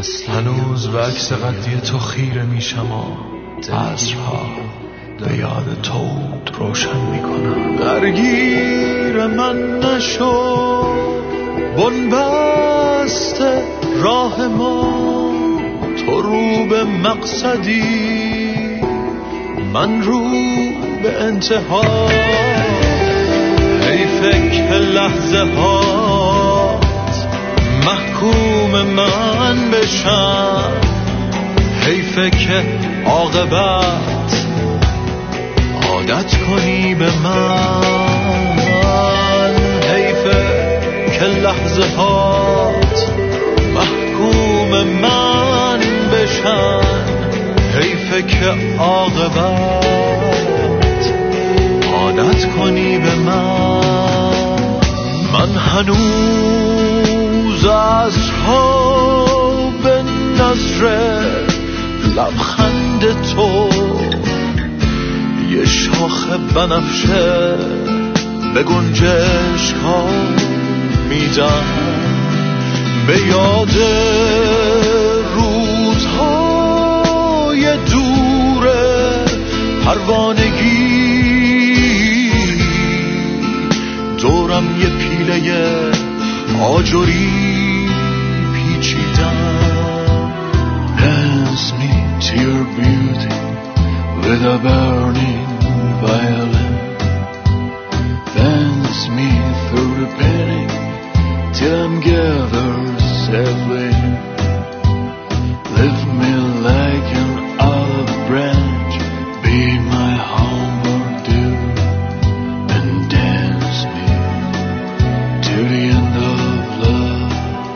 هنوز به عکس قدی تو خیره میشم و عصرها به یاد تو روشن میکنم. درگیر من نشو بنبسته راه ما، تو رو به مقصدی من رو به انتها. حیفه که لحظه هات محکوم من بشن، حیفه که عاقبت عادت کنی به من. حیفه که لحظه هات محکوم من بشن، حیفه که عاقبت عادت کنی به من. من هنوز عصرها به نظر لبخند تو یه شاخ بنفشه به گنجشک ها میدم، به یاد روزهای دور پروانگی دورم یه پیله آجوری پیچیدم. Dance me to your beauty with a burning violin. Dance me through the painting till I'm gathered safely. Lift me like an olive branch, be my homeward dew, and dance me to the end of love.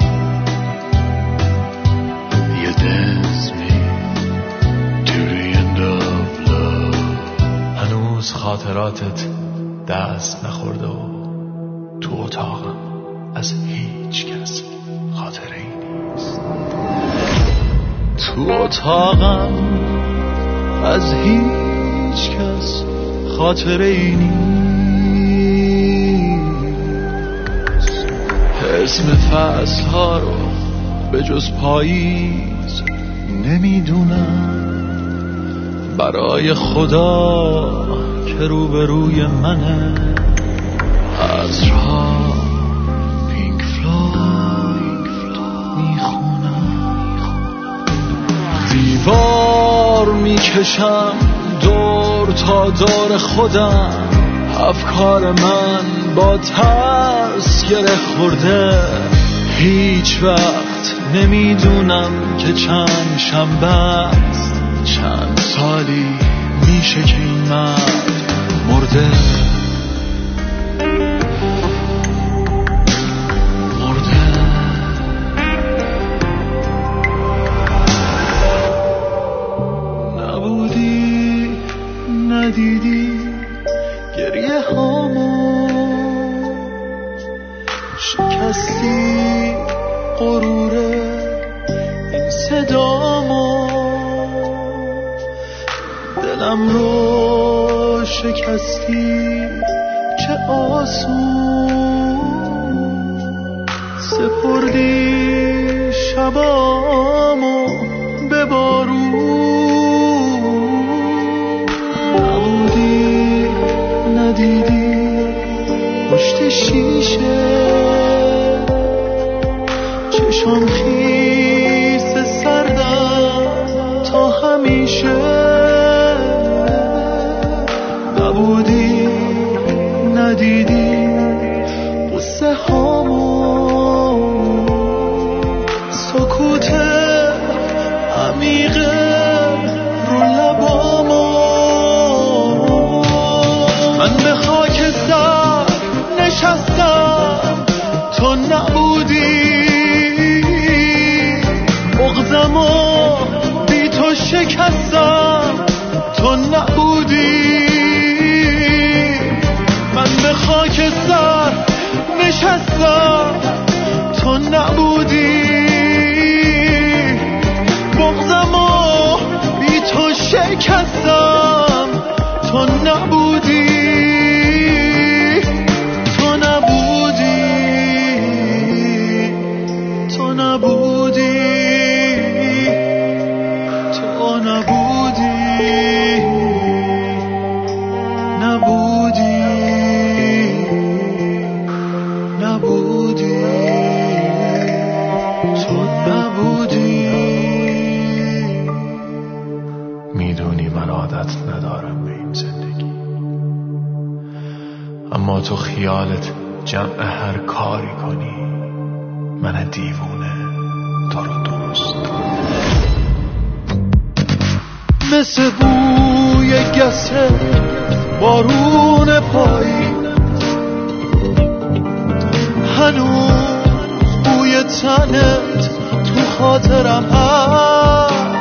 You dance me to the end of love. هنوز خاطراتت دست نخورده و تو اتاقم از هیچ کس خاطره ای نیست. تو اتاقم از هیچ کس خاطره ای نیست. اسم فصل ها رو به جز پاییز نمیدونم. برای خدا که روبروی منه عصرها پینک فلوید میخونم. دیوار میکشم دور تا دور خودم، افکار من با ترس گره خورده. هیچ وقت نمیدونم که چند شنبه است، چند سالی میشه که این مرد مرده. نبودی ندیدی گریه هامو، شکستی غروره این صدامو، دلم رو شکستی چه آسون. سپردی شبامو به بارون. نبودی ندیدی پشت شیشه چشم خیس سردم تا همیشه. نبودی ندیدی قصه هامو، سکوت عمیق رو لبامو. من به خاک سر نشستم تو نبودی، بغضمو بی تو شکستم تو نبودی. من به خاک سر نشستم تو نبودی، بغضمو بی تو شکستم تو نبودی. تو نبودی، تو نبودی. میدونی من عادت ندارم به این زندگی، اما تو خیالت جمع هر کاری کنی، من دیوونه تو رو دوست مثل بوی گسه بارون پایی، هنوز بوی تنت تو خاطرم هست،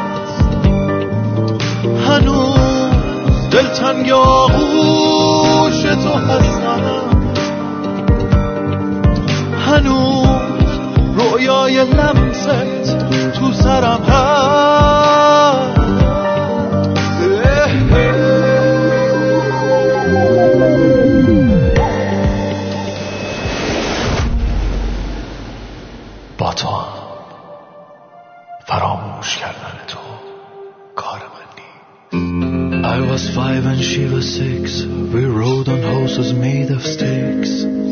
هنوز دلتنگ آغوش تو هستم، هنوز رویای لمست تو سرم هست. با تو هم فراموش کردن تو کار من نیست. I was 5 and she was 6. We rode on horses made of sticks.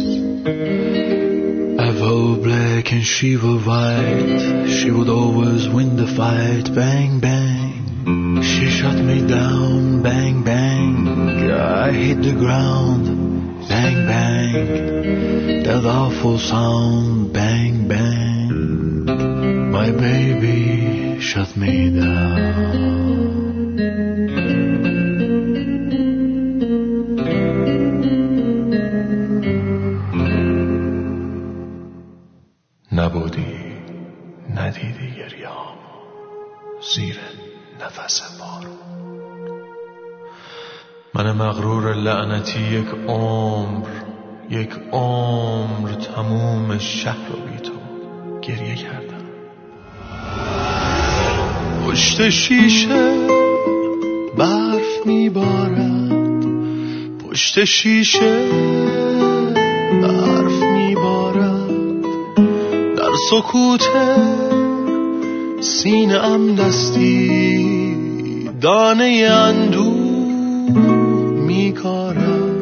I wore black and she wore white. She would always win the fight. Bang bang, she shot me down. Bang bang, I hit the ground. Bang bang, that awful sound. Bang bang, my baby shut me down. نبودی، ندیدی گریه‌ام زیر نفس بارون. من مغرور لعنتی یک عمر تموم شهر رو بی تو گریه کردم. پشت شیشه برف میبارد، پشت شیشه برف میبارد، در سکوت سینه‌ام دستی دانه اندوه میکارد.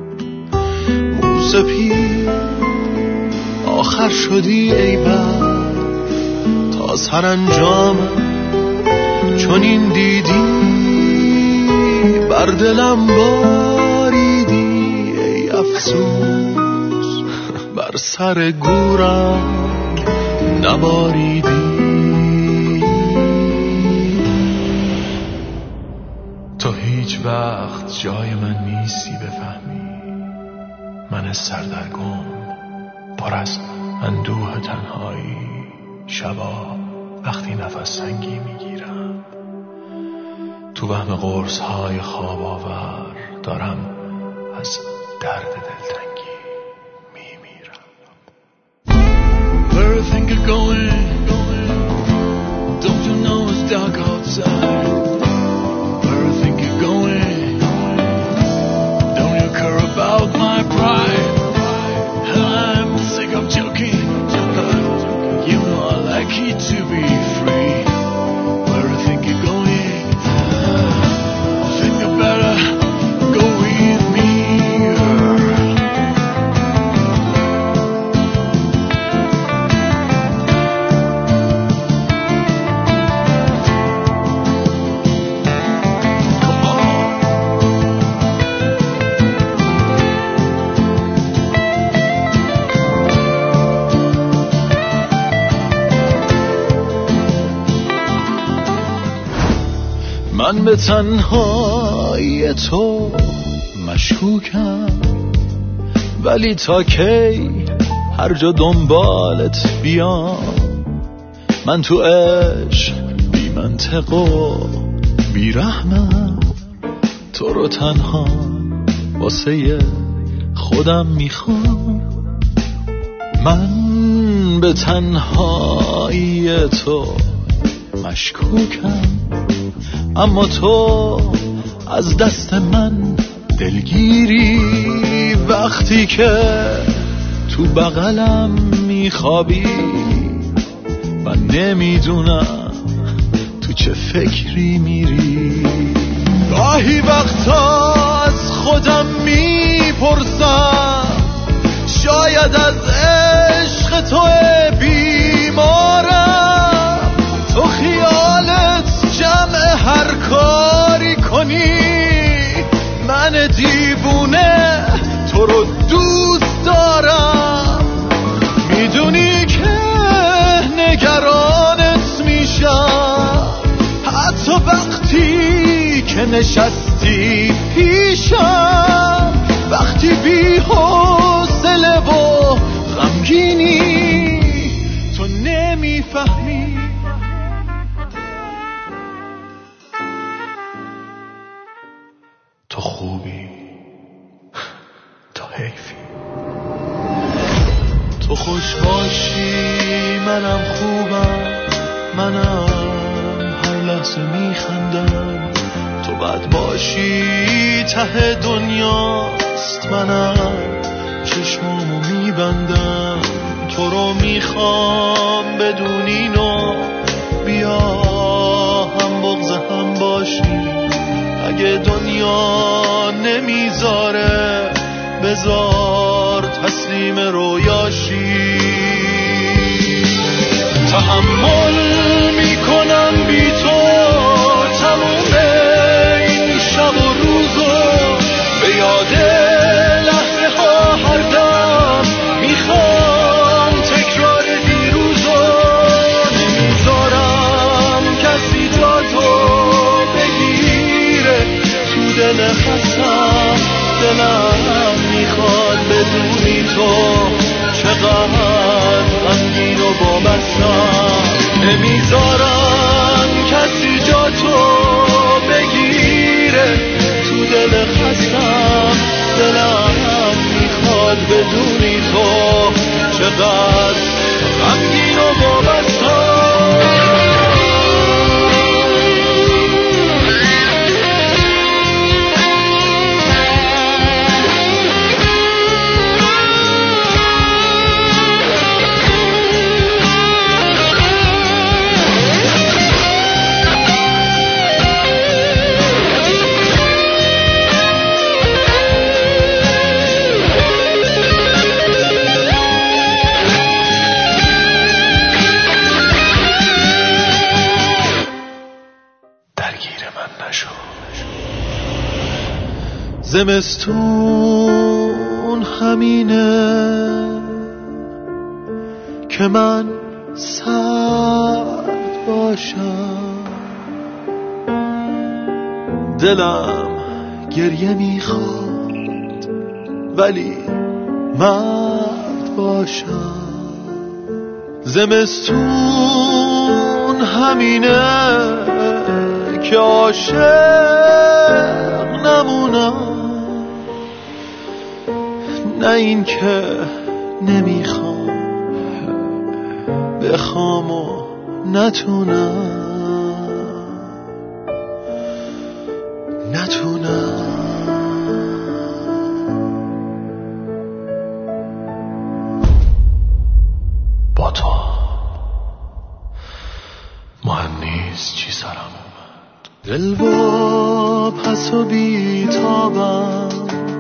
موسپی آخر شدی ای برف، تا سرانجامم چون این دیدی بر دلم باریدی ای افسوس، بر سر گورم نباریدی. تو هیچ وقت جای من نیستی بفهمی، من سردرگم پر از اندوه تنهایی، شبا وقتی نفس تنگی میگیرم تو وهم قرص های خواب آور دارم از درد دلتنگی میمیرم. Where you think you're going? Don't you know it's dark outside? Where you think you're going? Don't you care about my pride? And I'm sick of joking. You know I like it to be free. Where you think you're going? I think you better go with me. من به تنهایی تو مشکوکم، ولی تا کی هر جا دنبالت بیام؟ من تو عشق بی منطق و بی رحمم، تو رو تنها واسه خودم میخوام. من به تنهایی تو مشکوکم، اما تو از دست من دلگیری وقتی که تو بغلم میخوابی. من نمیدونم تو چه فکری میری. گاهی وقتا از خودم میپرسم شاید از عشق تو بیمارم، تو خیالت جمع هر کاری کنی، من دیوونه تو رو دوست دارم. میدونی که نگرانت میشم حتی وقتی که نشستی پیشم، وقتی بی حوصله و غمگینی تو نمیفهمی. تو خوبی، تو حیفی، تو خوش باشی منم خوبم، منم هر لحظه میخندم، تو بد باشی ته دنیاست، منم چشمامو میبندم، تو رو میخوام بدونین و بیا هم بغض هم باشی، اگه دنیا نمیذاره بذار تسلیم رویاشی. تحمل میکنم بی تو تموم این شب و روزو، به یاد لحظه ها هر دم میخوام تکرار دیروزو، نمیذارم کسی جا تو بگیره تو دل خستم، دلم میخواد بدونی تو چقدر غمگین و وابستم، نمیذارم کسی جا تو بگیره تو دل خستم، دلم میخواد بدونی تو چقدر غمگین و وابستم. زمستون همینه که من سرد باشم، دلم گریه میخواد ولی مرد باشم. زمستون همینه که عاشق نمونم، نه این که نمیخوام بخوام و نتونم. با تو مهم نیست چی سرم اومد، دل و پس و بیتابم،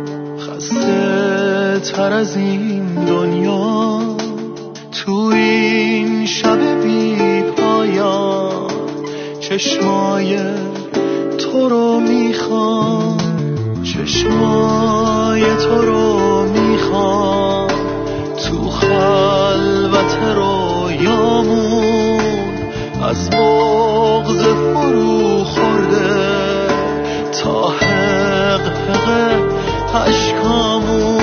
خسته تر از این دنیا، تو این شب بی پایان چشمای تو رو میخوام، چشمای تو رو میخوام، تو خلوت رویامون از بغض فرو خورده تا حقحق عشقامون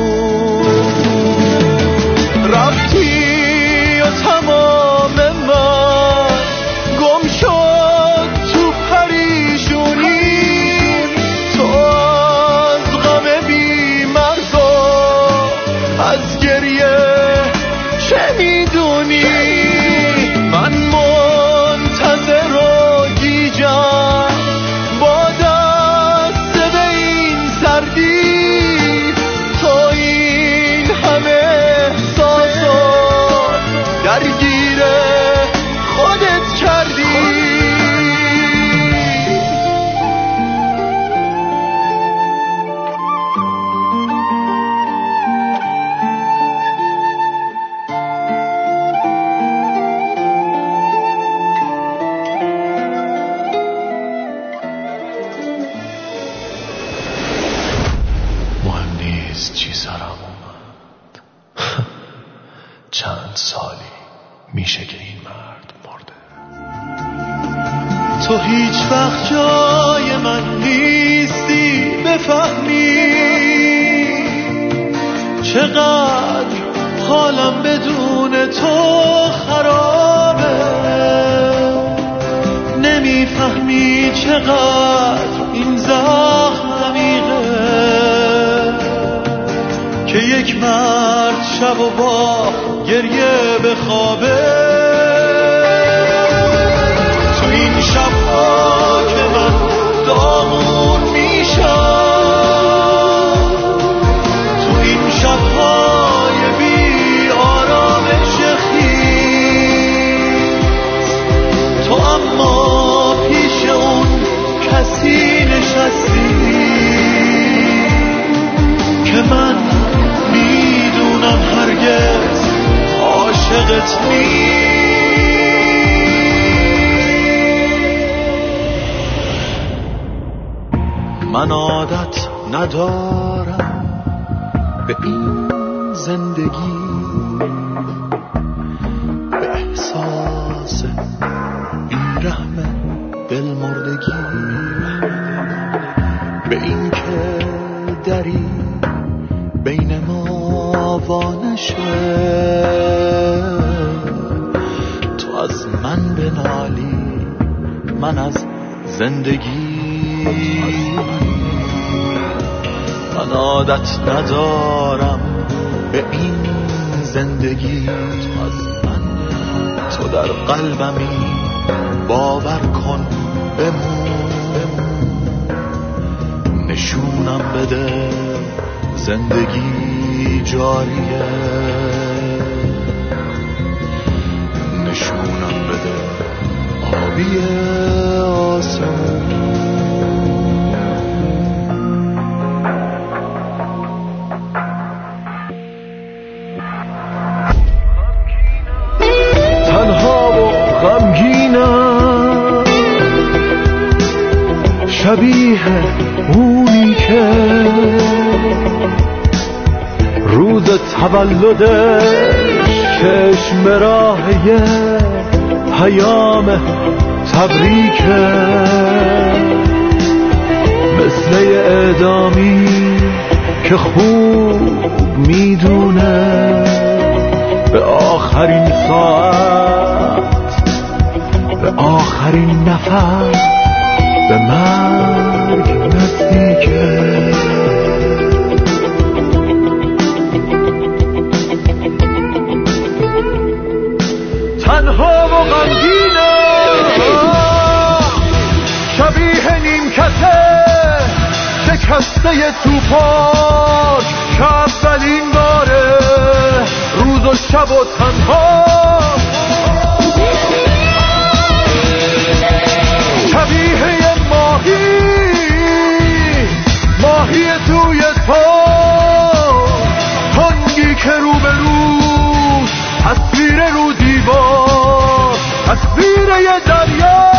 رفتی و تمام من گم شد تو پریشونی، تو از غم بی مرز و از گریه چه تو هیچ وقت جای من نیستی بفهمی چقدر حالم بدون تو خرابه، نمیفهمی چقدر این زخم عمیقه که یک مرد شب و با گریه بخوابه. تو این شبها که من دامون میشم، تو این شبهای بی آرامش خیز، تو اما پیش اون کسی نشستی که من میدونم هرگز عاشقت نیست. من عادت ندارم به این زندگی، به احساس این رحم دلمردگی، به این که دری بین ما وانشه، تو از من بنالی من از زندگی. من عادت ندارم به این زندگی، تو در قلبمی باور کن بمون، نشونم بده زندگی جاریه، نشونم بده آبی آسمون. تنها و غمگینم، شبیه اونی که روز تولدش چشم راهی پیام تبریکه، مثل اعدامی که خوب میدونه به آخرین ساعت، به آخرین نفس به مرگ نزدیکه. تنها و غمگینم، شبیه نیمکته شکسته توپاک که اولین باره روز و شب و تنها، شبیه یه ماهی توی تنگی که رو به روز تصویر رو دیوار، تصویر یه دریا.